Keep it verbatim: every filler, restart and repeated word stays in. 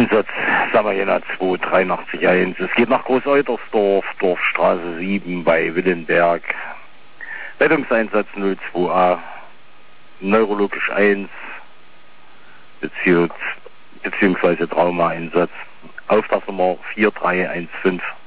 Einsatz Samarjena zwei drei acht eins. Es geht nach Großeutersdorf, Dorfstraße sieben bei Willenberg. Rettungseinsatz null zwei a, neurologisch eins, beziehungsweise Traumaeinsatz. Auftragsnummer vier drei eins fünf.